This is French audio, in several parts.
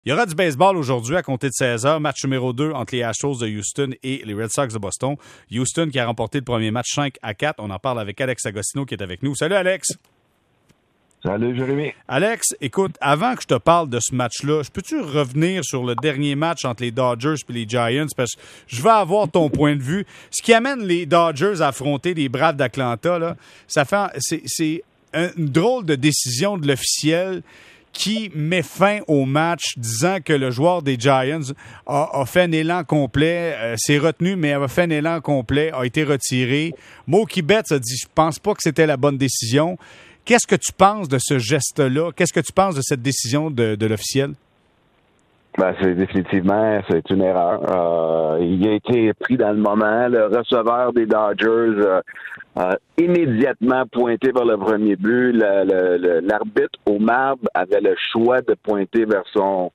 Il y aura du baseball aujourd'hui à compter de 16h. Match numéro 2 entre les Astros de Houston et les Red Sox de Boston. Houston qui a remporté le premier match 5-4. On en parle avec Alex Agostino qui est avec nous. Salut Alex! Salut Jérémy. Alex, écoute, avant que je te parle de ce match-là, peux-tu revenir sur le dernier match entre les Dodgers et les Giants? Parce que je veux avoir ton point de vue. Ce qui amène les Dodgers à affronter les Braves d'Atlanta, là, c'est une drôle de décision de l'officiel qui met fin au match, disant que le joueur des Giants a fait un élan complet, s'est retenu, mais a fait un élan complet, a été retiré. Mookie Betts a dit « Je pense pas que c'était la bonne décision ». Qu'est-ce que tu penses de ce geste-là? Qu'est-ce que tu penses de cette décision de l'officiel? C'est définitivement, c'est une erreur. Il a été pris dans le moment. Le receveur des Dodgers immédiatement pointé vers le premier but. L'arbitre au marbre avait le choix de pointer vers son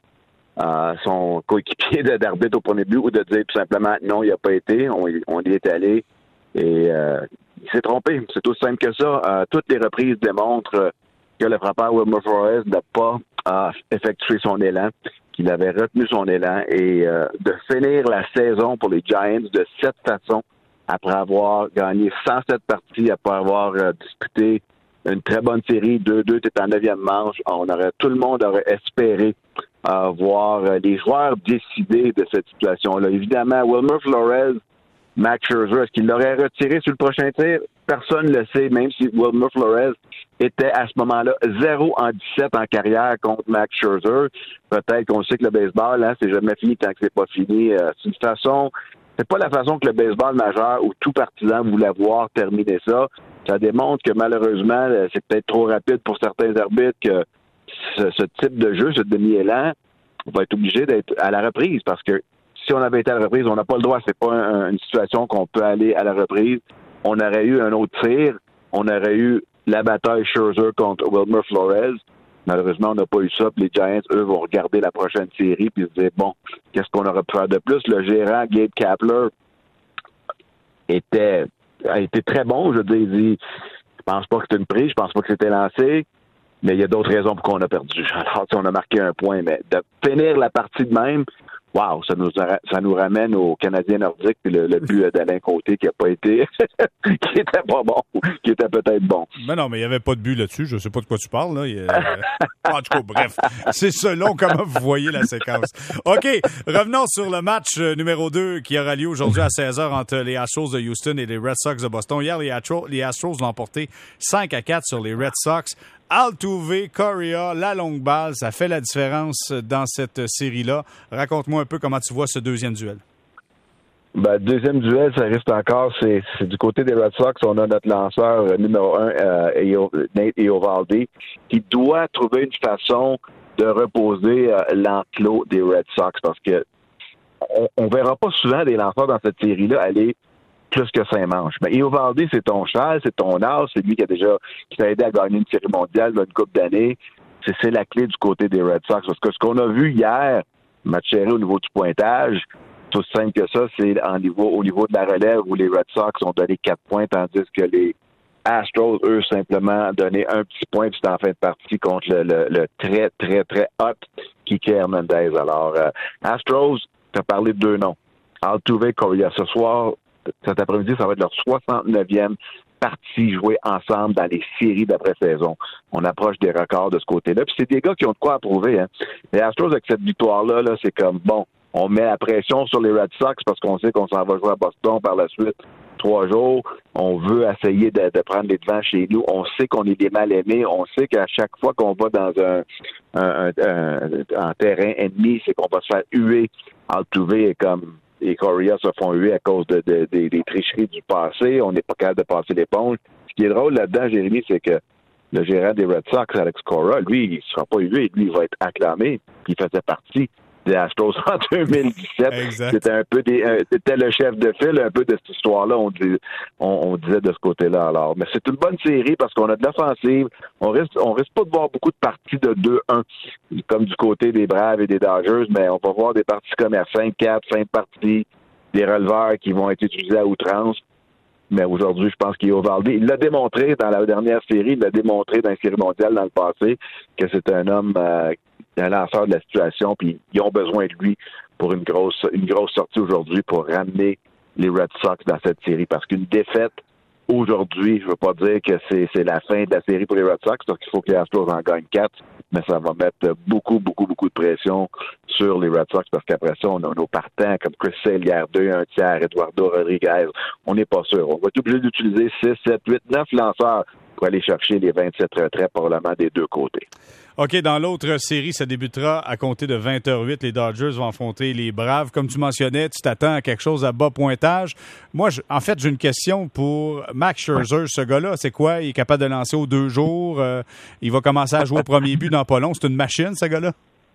coéquipier d'arbitre au premier but ou de dire tout simplement non, il n'a pas été. On y est allé et il s'est trompé. C'est aussi simple que ça. Toutes les reprises démontrent que le frappeur Wilmer Flores n'a pas effectué son élan, qu'il avait retenu son élan et de finir la saison pour les Giants de cette façon, après avoir gagné 107 parties, après avoir disputé une très bonne série, 2-2, t'es en 9e manche. Tout le monde aurait espéré voir les joueurs décider de cette situation-là. Évidemment, Wilmer Flores, Max Scherzer, est-ce qu'il l'aurait retiré sur le prochain tir? Personne ne le sait, même si Wilmer Flores était à ce moment-là 0-17 en carrière contre Max Scherzer. Peut-être qu'on sait que le baseball, c'est jamais fini tant que c'est pas fini. C'est pas la façon que le baseball majeur ou tout partisan voulait voir terminer ça. Ça démontre que malheureusement, c'est peut-être trop rapide pour certains arbitres que ce type de jeu, ce demi-élan, va être obligé d'être à la reprise parce que si on avait été à la reprise, on n'a pas le droit. C'est pas une situation qu'on peut aller à la reprise. On aurait eu un autre tir. On aurait eu la bataille Scherzer contre Wilmer Flores. Malheureusement, on n'a pas eu ça. Puis les Giants, eux, vont regarder la prochaine série puis se dire, bon, qu'est-ce qu'on aurait pu faire de plus? Le gérant, Gabe Kapler, a été très bon. Je veux dire, il dit, je pense pas que c'était une prise, je pense pas que c'était lancé, mais il y a d'autres raisons pour qu'on a perdu. Alors, on a marqué un point, mais de finir la partie de même, wow, ça nous ramène au Canadien nordique puis le but d'Alain Côté qui a pas été qui était pas bon, qui était peut-être bon. Mais non, mais il n'y avait pas de but là-dessus, je sais pas de quoi tu parles là. En tout cas, bref, c'est selon comment vous voyez la séquence. OK, revenons sur le match numéro 2 qui aura lieu aujourd'hui à 16h entre les Astros de Houston et les Red Sox de Boston. Hier, les Astros l'ont emporté 5-4 sur les Red Sox. Altuve, Correa, la longue balle, ça fait la différence dans cette série-là. Raconte-moi un peu comment tu vois ce deuxième duel. Deuxième duel, ça reste encore, c'est du côté des Red Sox, on a notre lanceur numéro 1, Nate Eovaldi, qui doit trouver une façon de reposer l'enclos des Red Sox, parce que on verra pas souvent des lanceurs dans cette série-là aller plus que 5 manches. Mais Eovaldi, c'est ton cheval, c'est ton as, c'est lui qui t'a aidé à gagner une série mondiale d'une couple d'années. C'est la clé du côté des Red Sox. Parce que ce qu'on a vu hier, match serré au niveau du pointage, tout aussi simple que ça, c'est au niveau de la relève où les Red Sox ont donné 4 points, tandis que les Astros, eux, simplement donné un petit point, puis c'est en fin de partie contre le très, très, très hot Kike Hernandez. Alors, Astros, t'as parlé de 2 noms. Altuve, Correa. Ce soir, cet après-midi, ça va être leur 69e partie jouée ensemble dans les séries d'après-saison. On approche des records de ce côté-là. Puis c'est des gars qui ont de quoi à prouver. Hein. Les Astros, avec cette victoire-là, c'est comme, bon, on met la pression sur les Red Sox parce qu'on sait qu'on s'en va jouer à Boston par la suite 3 jours. On veut essayer de prendre les devants chez nous. On sait qu'on est des mal-aimés. On sait qu'à chaque fois qu'on va dans un terrain ennemi, c'est qu'on va se faire huer. Altuve et Correa se font huer à cause des tricheries du passé. On n'est pas capable de passer l'éponge. Ce qui est drôle là-dedans, Jérémy, c'est que le gérant des Red Sox, Alex Cora, lui, il ne sera pas hué. Lui, il va être acclamé. Puis il faisait partie des Astros en 2017. Exact. C'était le chef de file un peu de cette histoire-là, on disait de ce côté-là. Alors, mais c'est une bonne série parce qu'on a de l'offensive. On risque pas de voir beaucoup de parties de 2-1 comme du côté des Braves et des Dodgers, mais on va voir des parties comme à 5-4, 5 parties, des releveurs qui vont être utilisés à outrance. Mais aujourd'hui, je pense qu'Eovaldi, il l'a démontré dans la dernière série, il l'a démontré dans la série mondiale dans le passé, que c'est un homme lanceur de la situation, puis ils ont besoin de lui pour une grosse sortie aujourd'hui pour ramener les Red Sox dans cette série. Parce qu'une défaite aujourd'hui, je veux pas dire que c'est la fin de la série pour les Red Sox, parce qu'il faut que les Astros en gagnent 4, mais ça va mettre beaucoup de pression sur les Red Sox, parce qu'après ça, on a nos partants comme Chris Sale hier 2, un tiers, Eduardo Rodriguez. On n'est pas sûr. On va être obligé d'utiliser 6, 7, 8, 9 lanceurs pour aller chercher les 27 retraits probablement des deux côtés. OK, dans l'autre série, ça débutera à compter de 20h08. Les Dodgers vont affronter les Braves. Comme tu mentionnais, tu t'attends à quelque chose à bas pointage. Moi, en fait, j'ai une question pour Max Scherzer. Ce gars-là, c'est quoi? Il est capable de lancer aux 2 jours. Il va commencer à jouer au premier but dans pas long. C'est une machine, ce gars-là?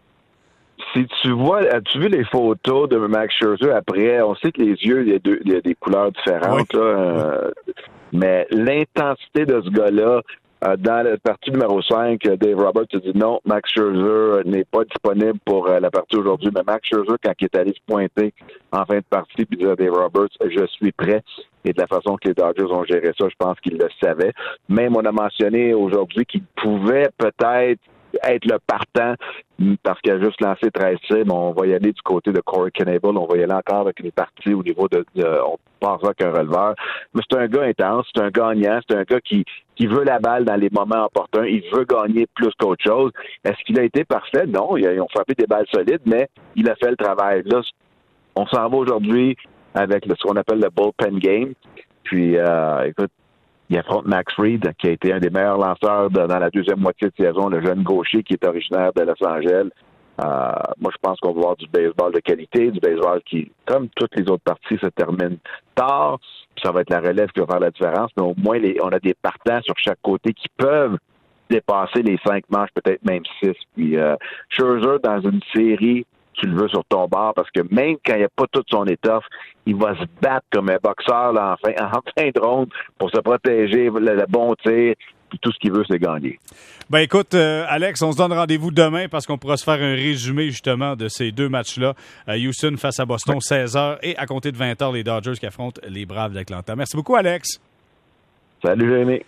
Si tu vois, as-tu vu les photos de Max Scherzer après? On sait que les yeux, il y a des couleurs différentes, oui. Là, mais l'intensité de ce gars-là, dans la partie numéro 5, Dave Roberts a dit non, Max Scherzer n'est pas disponible pour la partie aujourd'hui. Mais Max Scherzer, quand il est allé se pointer en fin de partie, puis dire à Dave Roberts, je suis prêt. Et de la façon que les Dodgers ont géré ça, je pense qu'ils le savaient. Même on a mentionné aujourd'hui qu'il pouvait peut-être être le partant parce qu'il a juste lancé 13 cibles. On va y aller du côté de Corey Knebel. On va y aller encore avec les parties au niveau on pense avec un releveur. Mais c'est un gars intense, c'est un gagnant, c'est un gars qui veut la balle dans les moments opportuns. Il veut gagner plus qu'autre chose. Est-ce qu'il a été parfait? Non. Ils ont frappé des balles solides, mais il a fait le travail. Là, on s'en va aujourd'hui avec ce qu'on appelle le bullpen game. Puis, écoute, il affronte Max Fried, qui a été un des meilleurs lanceurs dans la deuxième moitié de saison, le jeune gaucher qui est originaire de Los Angeles. Moi, je pense qu'on va voir du baseball de qualité, du baseball qui, comme toutes les autres parties, se termine tard. Puis ça va être la relève qui va faire la différence. Mais au moins, on a des partants sur chaque côté qui peuvent dépasser les 5 manches, peut-être même 6. Puis Scherzer, dans une série, tu le veux sur ton bord, parce que même quand il n'y a pas toute son étoffe, il va se battre comme un boxeur là, en fin de ronde pour se protéger, le bon tir, puis tout ce qu'il veut, c'est gagner. Ben écoute, Alex, on se donne rendez-vous demain parce qu'on pourra se faire un résumé justement de ces 2 matchs-là. Houston face à Boston, 16h, et à compter de 20h, les Dodgers qui affrontent les Braves d'Atlanta. Merci beaucoup, Alex. Salut, Jérémy.